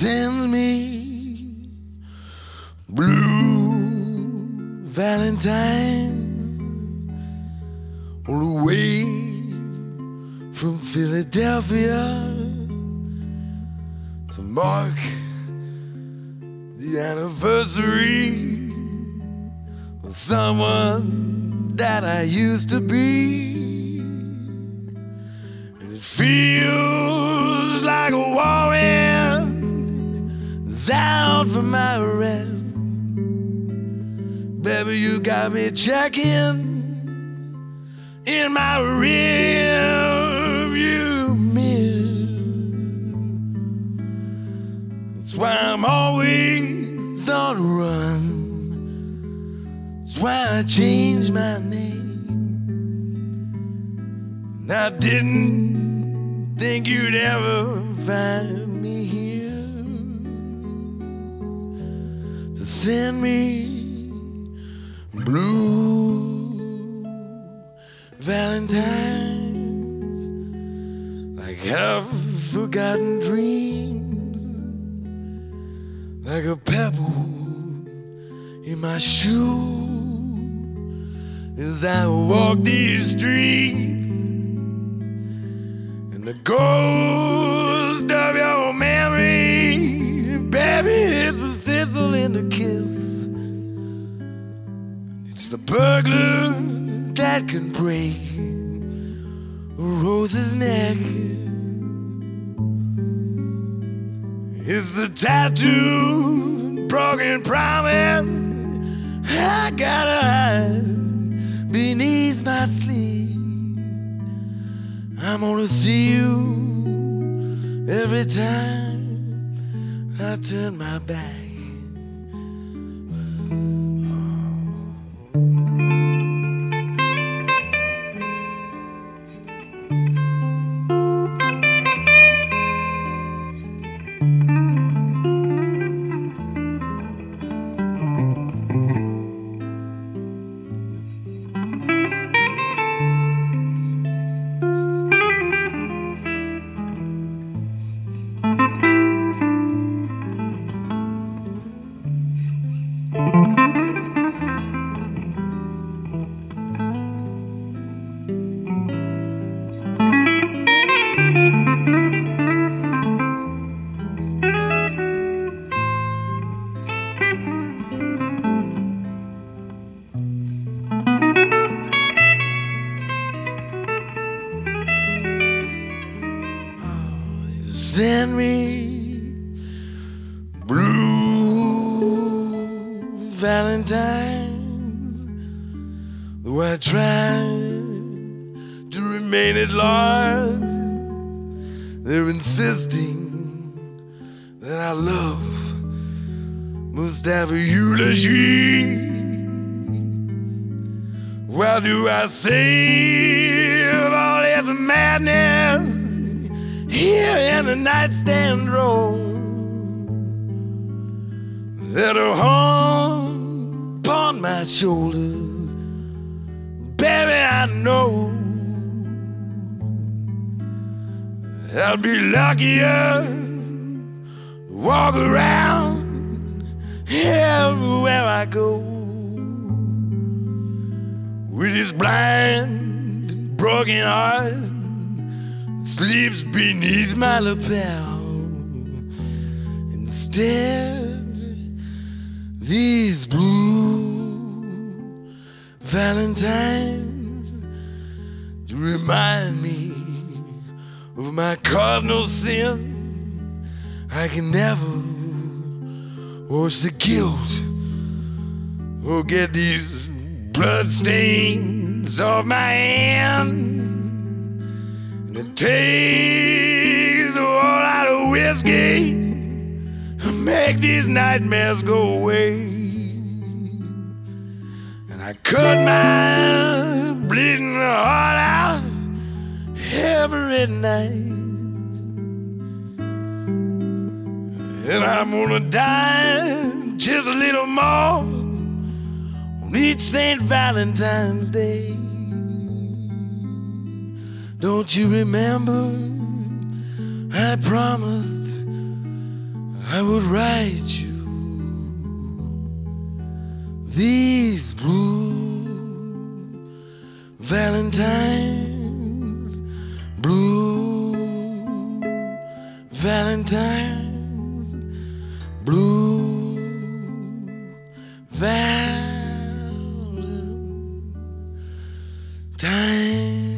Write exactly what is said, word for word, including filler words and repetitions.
sends me blue valentines all the way from Philadelphia to mark the anniversary of someone that I used to be. And it feels like a whirlwind is out for my rest. Baby, you got me checking in my rearview mirror. That's why I'm always on the run. That's why I changed my name. And I didn't think you'd ever find me here to send me blue valentines, like half-forgotten dreams, like a pebble in my shoe as I walk these streets, and the ghost of your memory, baby, is a thistle in the kiss. It's the burglar that can break a rose's neck. It's the tattooed broken promise I gotta hide beneath my sleeve. I'm gonna see you every time I turn my back. Send me blue valentines, though I try to remain at large. They're insisting that our love must have a eulogy. Why do I save all this madness here in the nightstand drawer that are hung upon my shoulders? Baby, I know I'll be luckier to walk around everywhere I go with this blind, broken heart sleeps beneath my lapel. Instead, these blue valentines to remind me of my cardinal sin. I can never wash the guilt or get these blood stains off my hands. It takes a whole lot of whiskey to make these nightmares go away. And I cut my bleeding heart out every night. And I'm gonna die just a little more on each Saint Valentine's Day. Don't you remember? I promised I would write you these blue Valentines, blue Valentines, blue Valentines.